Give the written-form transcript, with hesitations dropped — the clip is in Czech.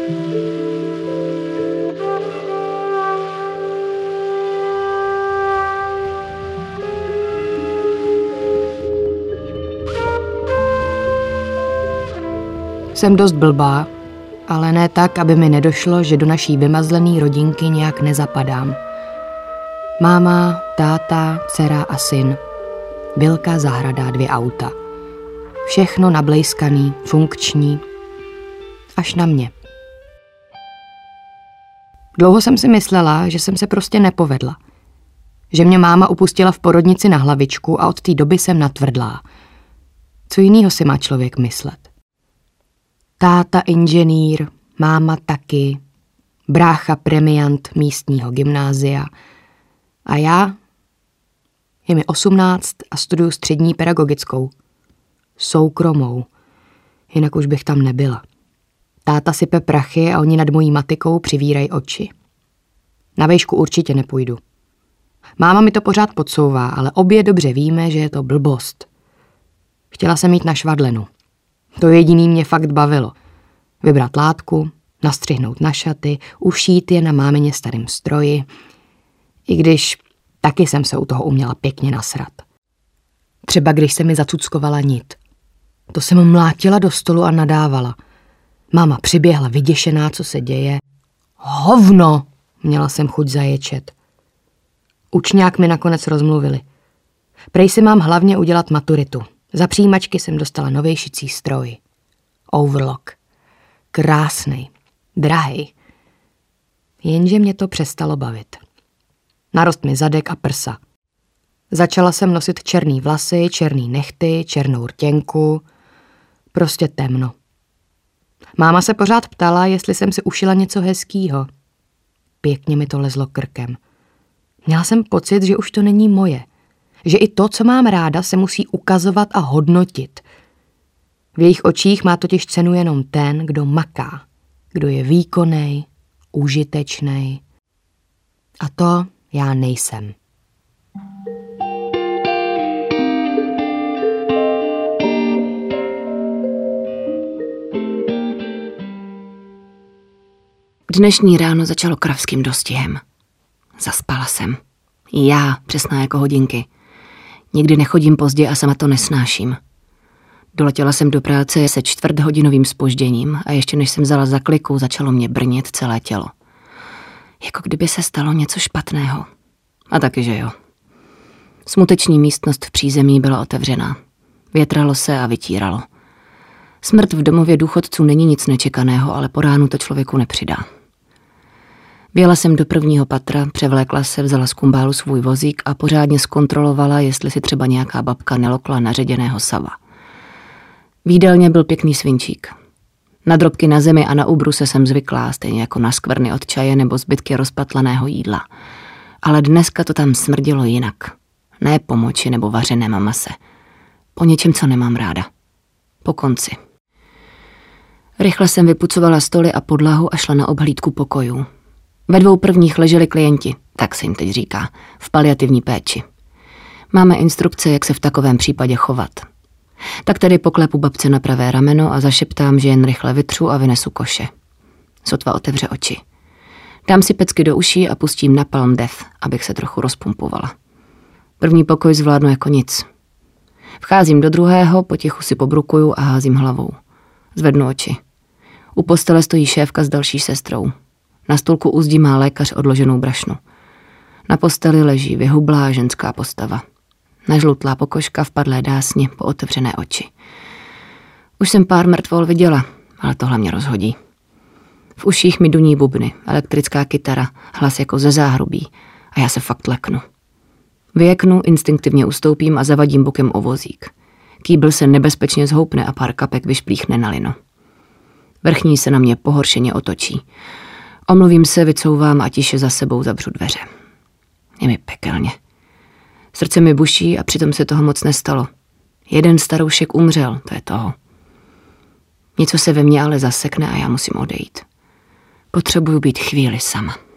Jsem dost blbá, ale ne tak, aby mi nedošlo, že do naší vymazlené rodinky nějak nezapadám. Máma, táta, dcera a syn. Vilka, zahrada, 2 auta. Všechno nablejskaný, funkční, až na mě. Dlouho jsem si myslela, že jsem se prostě nepovedla. Že mě máma upustila v porodnici na hlavičku a od té doby jsem natvrdlá. Co jinýho si má člověk myslet? Táta inženýr, máma taky, brácha premiant místního gymnázia. A já? Je mi 18 a studuju střední pedagogickou. Soukromou. Jinak už bych tam nebyla. Táta sype prachy a oni nad mojí matikou přivírají oči. Na vejšku určitě nepůjdu. Máma mi to pořád podsouvá, ale obě dobře víme, že je to blbost. Chtěla jsem jít na švadlenu. To jediný mě fakt bavilo. Vybrat látku, nastřihnout na šaty, ušít je na mámině starém stroji. I když taky jsem se u toho uměla pěkně nasrat. Třeba když se mi zacuckovala nit. To jsem mlátila do stolu a nadávala. Máma přiběhla vyděšená, co se děje. Hovno! Měla jsem chuť zaječet. Učňák mi nakonec rozmluvili. Prej si mám hlavně udělat maturitu. Za přijímačky jsem dostala nový šicí stroj. Overlock. Krásnej. Drahej. Jenže mě to přestalo bavit. Narost mi zadek a prsa. Začala jsem nosit černý vlasy, černý nehty, černou rtěnku. Prostě temno. Máma se pořád ptala, jestli jsem si ušila něco hezkýho. Pěkně mi to lezlo krkem. Měla jsem pocit, že už to není moje. Že i to, co mám ráda, se musí ukazovat a hodnotit. V jejich očích má totiž cenu jenom ten, kdo maká, kdo je výkonnej, užitečnej. A to já nejsem. Dnešní ráno začalo kravským dostihem. Zaspala jsem. Já, přesná jako hodinky. Nikdy nechodím pozdě a sama to nesnáším. Doletěla jsem do práce se 4hodinovým zpožděním a ještě než jsem vzala za kliku, začalo mě brnit celé tělo. Jako kdyby se stalo něco špatného. A taky, že jo. Smuteční místnost v přízemí byla otevřená. Větralo se a vytíralo. Smrt v domově důchodců není nic nečekaného, ale po ránu to člověku nepřidá. Vjela jsem do 1. patra, převlékla se, vzala z kumbálu svůj vozík a pořádně zkontrolovala, jestli si třeba nějaká babka nelokla naředěného sava. V jídelně byl pěkný svinčík. Na drobky na zemi a na ubruse jsem zvyklá, stejně jako na skvrny od čaje nebo zbytky rozpatlaného jídla. Ale dneska to tam smrdilo jinak. Ne po moči nebo vařeném mase. Po něčem, co nemám ráda. Po konci. Rychle jsem vypucovala stoly a podlahu a šla na obhlídku pokojů. Ve 2 prvních leželi klienti, tak se jim teď říká, v paliativní péči. Máme instrukce, jak se v takovém případě chovat. Tak tedy poklepu babce na pravé rameno a zašeptám, že jen rychle vytřu a vynesu koše. Sotva otevře oči. Dám si pecky do uší a pustím na Palm Death, abych se trochu rozpumpovala. 1. pokoj zvládnu jako nic. Vcházím do 2., potichu si pobrukuju a házím hlavou. Zvednu oči. U postele stojí šéfka s další sestrou. Na stolku u zdi má lékař odloženou brašnu. Na posteli leží vyhublá ženská postava. Nažlutlá pokožka v padlé dásni, pootevřené oči. Už jsem pár mrtvol viděla, ale tohle mě rozhodí. V uších mi duní bubny, elektrická kytara, hlas jako ze záhrubí a já se fakt leknu. Vyjeknu, instinktivně ustoupím a zavadím bokem o vozík. Kýbl se nebezpečně zhoupne a pár kapek vyšplíchne na lino. Vrchní se na mě pohoršeně otočí. Omluvím se, vycouvám a tiše za sebou zavřu dveře. Je mi pekelně. Srdce mi buší a přitom se toho moc nestalo. Jeden staroušek umřel, to je toho. Něco se ve mně ale zasekne a já musím odejít. Potřebuju být chvíli sama.